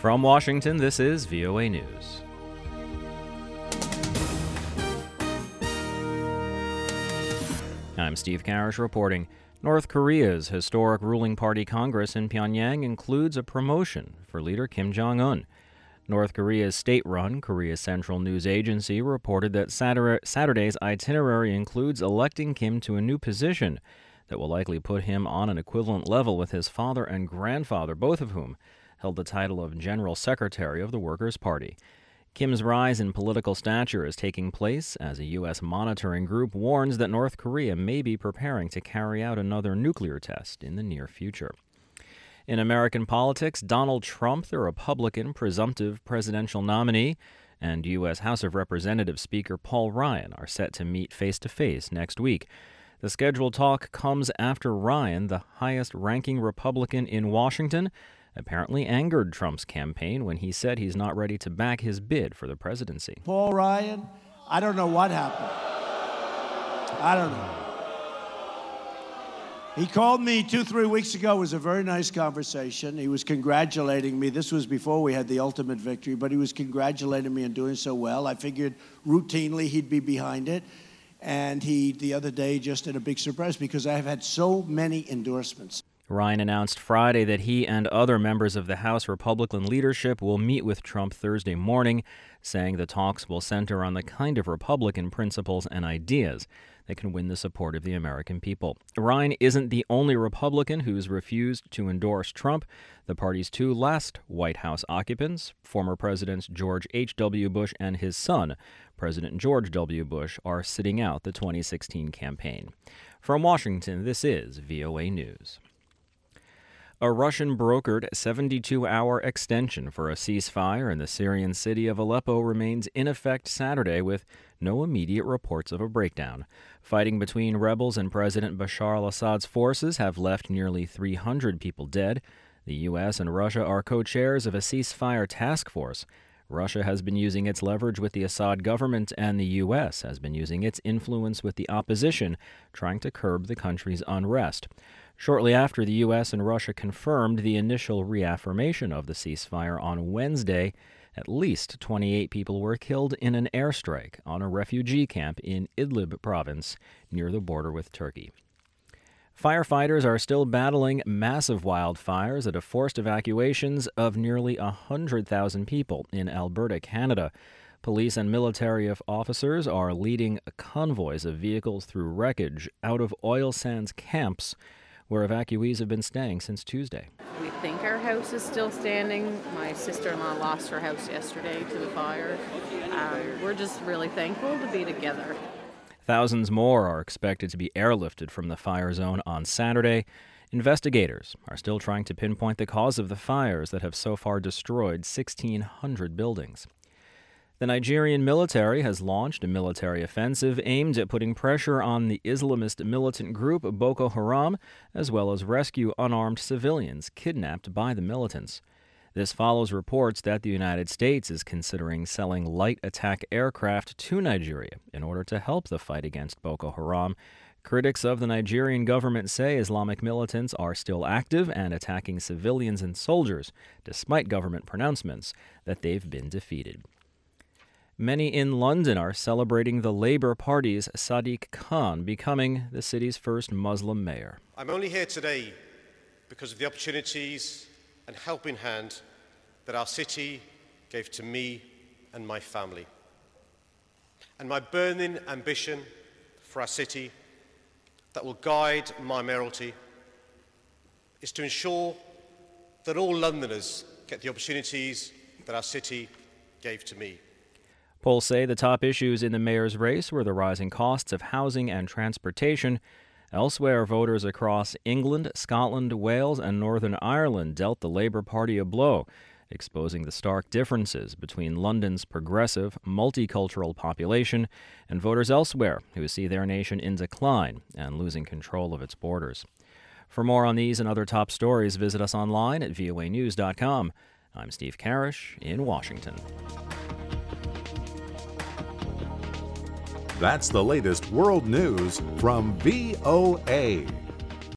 From Washington, this is VOA News. I'm Steve Karish reporting. North Korea's historic ruling party Congress in Pyongyang includes a promotion for leader Kim Jong-un. North Korea's state-run Korea Central News Agency reported that Saturday's itinerary includes electing Kim to a new position that will likely put him on an equivalent level with his father and grandfather, both of whom held the title of General Secretary of the Workers' Party. Kim's rise in political stature is taking place as a U.S. monitoring group warns that North Korea may be preparing to carry out another nuclear test in the near future. In American politics, Donald Trump, the Republican presumptive presidential nominee, and U.S. House of Representatives Speaker Paul Ryan are set to meet face-to-face next week. The scheduled talk comes after Ryan, the highest-ranking Republican in Washington, apparently angered Trump's campaign when he said he's not ready to back his bid for the presidency. Paul Ryan, I don't know what happened. I don't know. He called me 2-3 weeks ago. It was a very nice conversation. He was congratulating me. This was before we had the ultimate victory, but he was congratulating me on doing so well. I figured routinely he'd be behind it. And he, the other day, just did a big surprise because I have had so many endorsements. Ryan announced Friday that he and other members of the House Republican leadership will meet with Trump Thursday morning, saying the talks will center on the kind of Republican principles and ideas that can win the support of the American people. Ryan isn't the only Republican who's refused to endorse Trump. The party's two last White House occupants, former Presidents George H.W. Bush and his son, President George W. Bush, are sitting out the 2016 campaign. From Washington, this is VOA News. A Russian-brokered 72-hour extension for a ceasefire in the Syrian city of Aleppo remains in effect Saturday with no immediate reports of a breakdown. Fighting between rebels and President Bashar al-Assad's forces have left nearly 300 people dead. The U.S. and Russia are co-chairs of a ceasefire task force. Russia has been using its leverage with the Assad government, and the U.S. has been using its influence with the opposition, trying to curb the country's unrest. Shortly after the U.S. and Russia confirmed the initial reaffirmation of the ceasefire on Wednesday, at least 28 people were killed in an airstrike on a refugee camp in Idlib province near the border with Turkey. Firefighters are still battling massive wildfires that have forced evacuations of nearly 100,000 people in Alberta, Canada. Police and military officers are leading convoys of vehicles through wreckage out of oil sands camps where evacuees have been staying since Tuesday. We think our house is still standing. My sister-in-law lost her house yesterday to the fire. We're just really thankful to be together. Thousands more are expected to be airlifted from the fire zone on Saturday. Investigators are still trying to pinpoint the cause of the fires that have so far destroyed 1,600 buildings. The Nigerian military has launched a military offensive aimed at putting pressure on the Islamist militant group Boko Haram, as well as rescue unarmed civilians kidnapped by the militants. This follows reports that the United States is considering selling light attack aircraft to Nigeria in order to help the fight against Boko Haram. Critics of the Nigerian government say Islamic militants are still active and attacking civilians and soldiers, despite government pronouncements that they've been defeated. Many in London are celebrating the Labour Party's Sadiq Khan becoming the city's first Muslim mayor. I'm only here today because of the opportunities and helping hand that our city gave to me and my family. And my burning ambition for our city that will guide my mayoralty is to ensure that all Londoners get the opportunities that our city gave to me. Polls say the top issues in the mayor's race were the rising costs of housing and transportation. Elsewhere, voters across England, Scotland, Wales, and Northern Ireland dealt the Labour Party a blow, exposing the stark differences between London's progressive, multicultural population and voters elsewhere who see their nation in decline and losing control of its borders. For more on these and other top stories, visit us online at voanews.com. I'm Steve Karish in Washington. That's the latest world news from VOA.